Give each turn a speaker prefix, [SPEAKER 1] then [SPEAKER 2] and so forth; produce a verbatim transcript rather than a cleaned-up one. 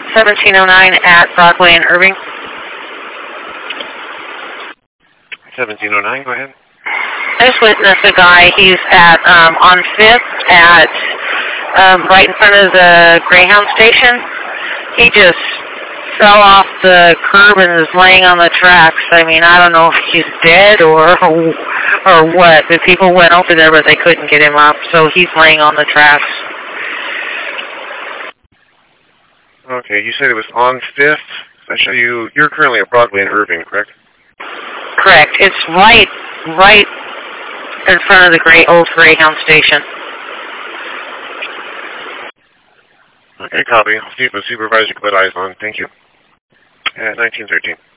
[SPEAKER 1] seventeen oh nine at Broadway and Irving.
[SPEAKER 2] seventeen oh nine, go ahead.
[SPEAKER 1] I just witnessed a guy. He's at um, on Fifth at um, right in front of the Greyhound station. He just fell off the curb and is laying on the tracks. I mean, I don't know if he's dead or or what. The people went over there, but they couldn't get him up, so he's laying on the tracks.
[SPEAKER 2] Okay, you said it was on Fifth. I show you. You're currently at Broadway and Irving, correct?
[SPEAKER 1] Correct. It's right, right in front of the great old Greyhound station.
[SPEAKER 2] Okay, copy. I'll see if the supervisor can put eyes on. Thank you. At nineteen thirteen.